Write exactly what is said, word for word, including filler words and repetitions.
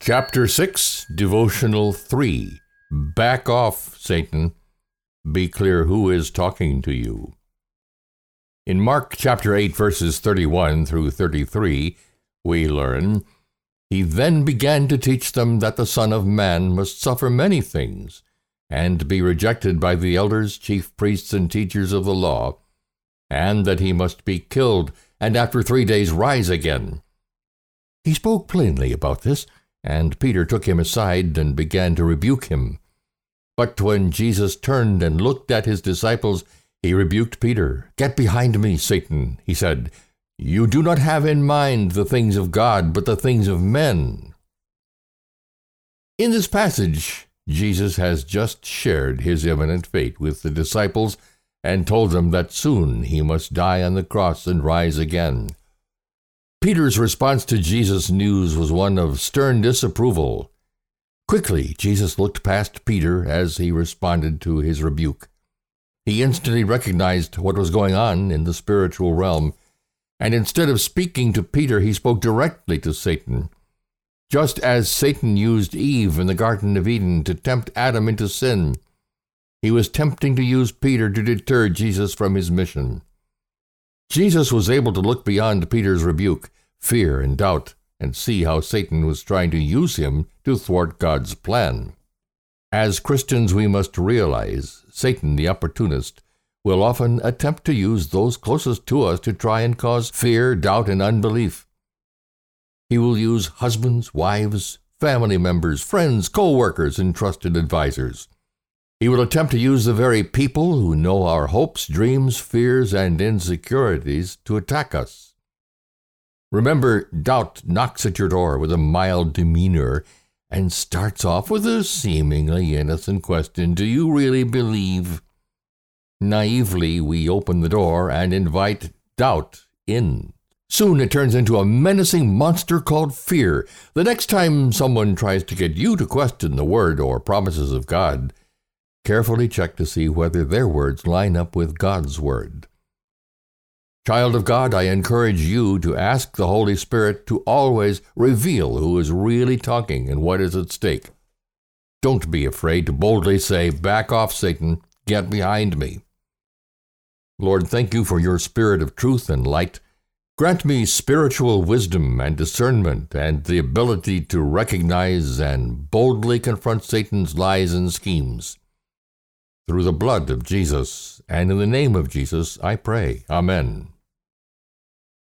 Chapter six, Devotional three. Back off, Satan. Be clear who is talking to you. In Mark chapter eight, verses thirty-one through thirty-three, we learn, He then began to teach them that the Son of Man must suffer many things, and be rejected by the elders, chief priests, and teachers of the law, and that he must be killed, and after three days rise again. He spoke plainly about this, and Peter took him aside and began to rebuke him. But when Jesus turned and looked at his disciples, he rebuked Peter. "Get behind me, Satan," he said. "You do not have in mind the things of God, but the things of men." In this passage, Jesus has just shared his imminent fate with the disciples and told them that soon he must die on the cross and rise again. Peter's response to Jesus' news was one of stern disapproval. Quickly, Jesus looked past Peter as he responded to his rebuke. He instantly recognized what was going on in the spiritual realm, and instead of speaking to Peter, he spoke directly to Satan. Just as Satan used Eve in the Garden of Eden to tempt Adam into sin, he was tempting to use Peter to deter Jesus from his mission. Jesus was able to look beyond Peter's rebuke, fear, and doubt, and see how Satan was trying to use him to thwart God's plan. As Christians, we must realize Satan, the opportunist, will often attempt to use those closest to us to try and cause fear, doubt, and unbelief. He will use husbands, wives, family members, friends, co-workers, and trusted advisors. He will attempt to use the very people who know our hopes, dreams, fears, and insecurities to attack us. Remember, doubt knocks at your door with a mild demeanor and starts off with a seemingly innocent question, "Do you really believe?" Naively, we open the door and invite doubt in. Soon it turns into a menacing monster called fear. The next time someone tries to get you to question the word or promises of God, carefully check to see whether their words line up with God's word. Child of God, I encourage you to ask the Holy Spirit to always reveal who is really talking and what is at stake. Don't be afraid to boldly say, "Back off, Satan, get behind me." Lord, thank you for your spirit of truth and light. Grant me spiritual wisdom and discernment and the ability to recognize and boldly confront Satan's lies and schemes. Through the blood of Jesus and in the name of Jesus, I pray. Amen.